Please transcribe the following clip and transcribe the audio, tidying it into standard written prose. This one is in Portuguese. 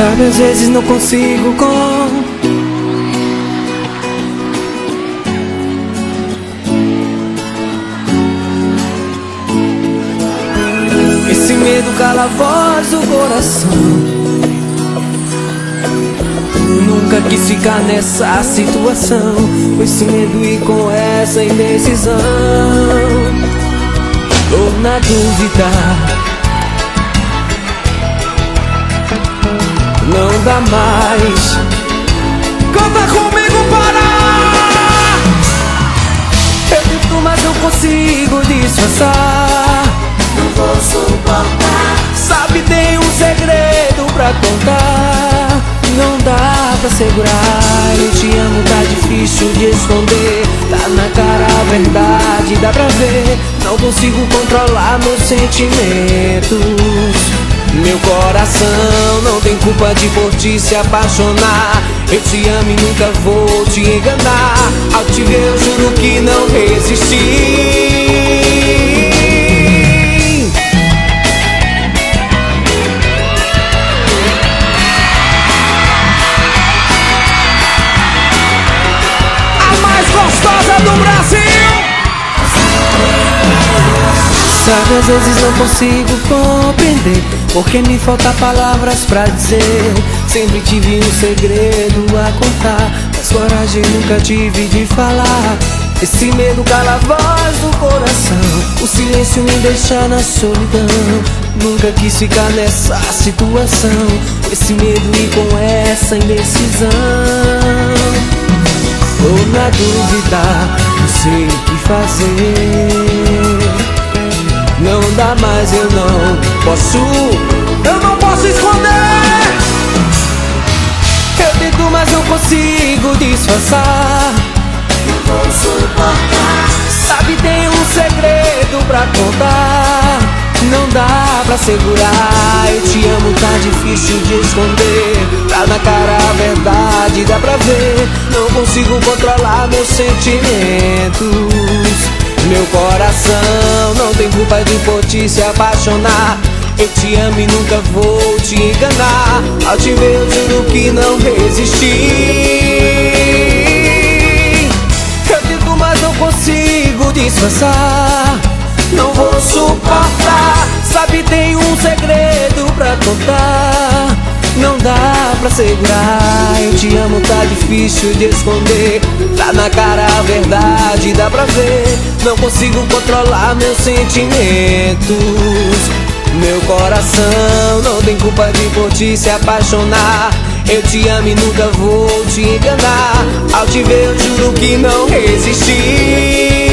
Sabe, às vezes não consigo esse medo cala a voz do coração. Nunca quis ficar nessa situação, com esse medo e com essa indecisão. Tô na dúvida, não dá mais. Canta comigo, para! Eu tento, mas não consigo disfarçar. Não vou suportar. Sabe, tem um segredo pra contar. Não dá pra segurar. Eu te amo, tá difícil de esconder. Tá na cara a verdade, dá pra ver. Não consigo controlar meus sentimentos. Meu coração não tem culpa de por ti se apaixonar. Eu te amo e nunca vou te enganar. Ao te ver eu juro que não resisti. Gostosa do Brasil. Sabe, às vezes não consigo compreender, porque me falta palavras pra dizer. Sempre tive um segredo a contar, mas coragem nunca tive de falar. Esse medo cala a voz do coração, o silêncio me deixa na solidão. Nunca quis ficar nessa situação, com esse medo e com essa indecisão. Tô na dúvida, não sei o que fazer. Não dá mais, eu não posso esconder. Eu tento, mas não consigo disfarçar. Não vou suportar. Sabe, tem um segredo pra contar. Não dá pra segurar. Eu te amo, tá difícil de esconder. Tá na cara a verdade, dá pra ver. Não consigo controlar meus sentimentos. Meu coração não tem culpa de por ti se apaixonar. Eu te amo e nunca vou te enganar. Ao te ver eu juro que não resisti. Eu tento, mas não consigo disfarçar. Não vou suportar. Sabe, tem um segredo pra contar. Não dá pra segurar. Eu te amo, tá difícil de esconder. Tá na cara a verdade, dá pra ver. Não consigo controlar meus sentimentos. Meu coração não tem culpa de por ti se apaixonar. Eu te amo e nunca vou te enganar. Ao te ver eu juro que não resisti.